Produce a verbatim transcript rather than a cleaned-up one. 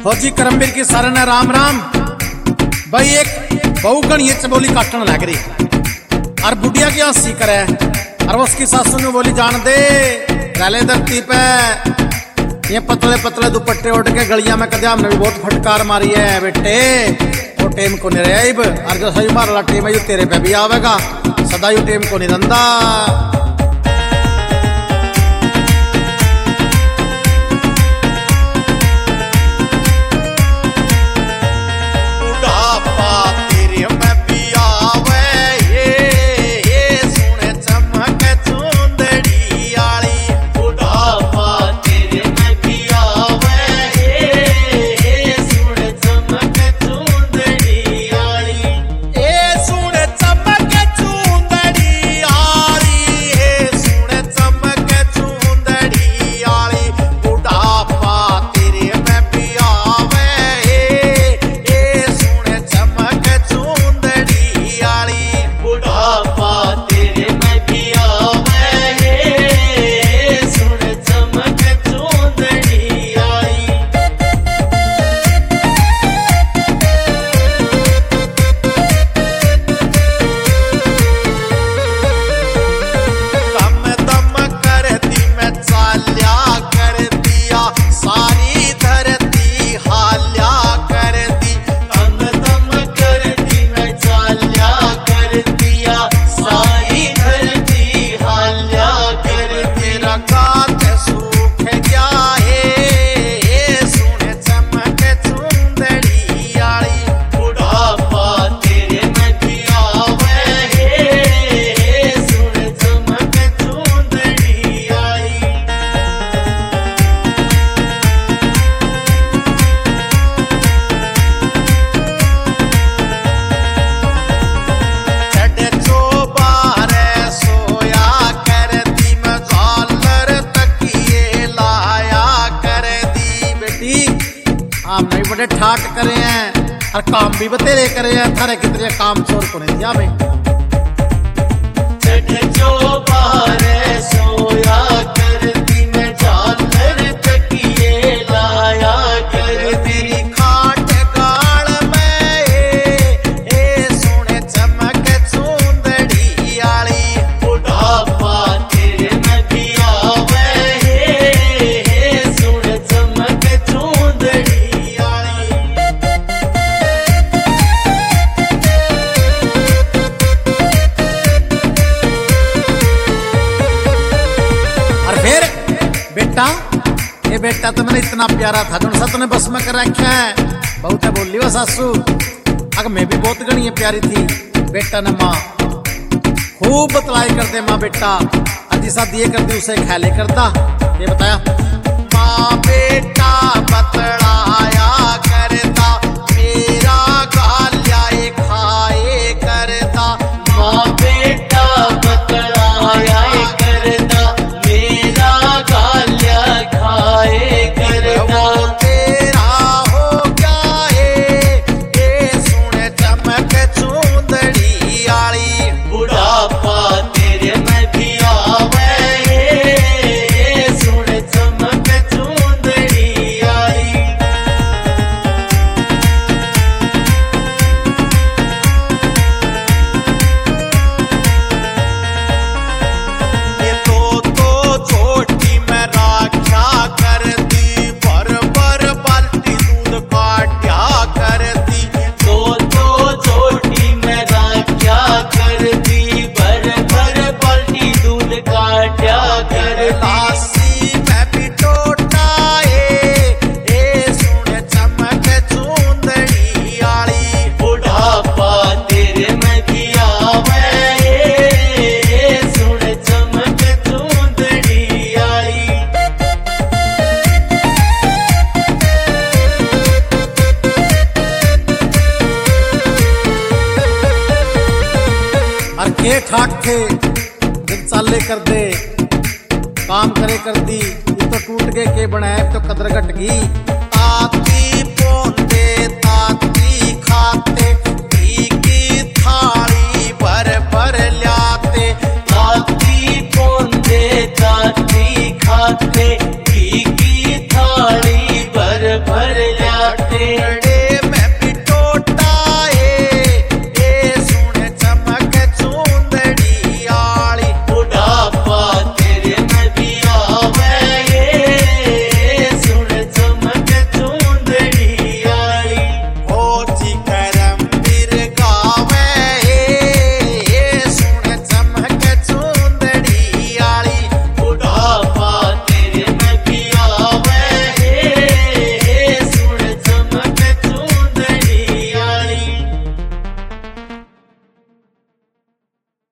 फौजी करमवीर की सारे ने राम राम। भाई एक बहु गणिये चबोली काटन लग रही और बुढ़िया की हंसी करे और उसकी सासू ने बोली जान दे पहले धरती पे ये पतले पतले दुपट्टे उड़ के गलियां में कदे हमने भी बहुत फटकार मारी है बेटे। वो टेम को नहीं रहा और जो सही मार वाला टेम है यो तेरे पे भी आवेगा, सदा यू टेम को नहीं रंदा। बड़े ठाट करे हैं और काम भी बतेरे करे हैं, थारे कितने काम चोर को नहीं दिया भाई। जो बारे सोया करती मैं झालर तकिए लाया करती खाट गाल में ए सोने चमक चूंदड़ी आली बुढ़ापा तेरे में भी आवे हे सोने चमक चूंदड़ी। बेटा ये बेटा तो मैंने इतना प्यारा था जो सा तूने बस में कर रखा है। बहुत है बोली वो सासू अगर मैं भी बहुत गणी प्यारी थी। बेटा ने माँ खूब बतलाई करते माँ बेटा अजी सा दिए करती उसे ख्याले करता। ये बताया माँ बेटा बतलाया करता मेरा गालिया खाए करता। माँ बेटा बतलाया करता मेरा गालिया खाए करता। तेरा हो गया है ये सुने चमक चूंदड़ी आली बुढ़ापा तेरे में भी आवे हे सुने चमक चूंदड़ी आई। ये तो तो छोटी मैं राख्या करती भर भर बाल्टी दूध काट्या करती। तो तो छोटी मैं राख्या करती भर भर बाल्टी दूध काट्या करती। लासी मैं भी टोटा ए सुने चमक चूंदड़ी आली बुढ़ापा तेरे में भी आवे हे सुने चमक चूंदड़ी आई। और के ठाक थे दिन चाले कर दे काम करे कर दी। ये तो टूट गए के बनाए तो कदर घट गई। ताती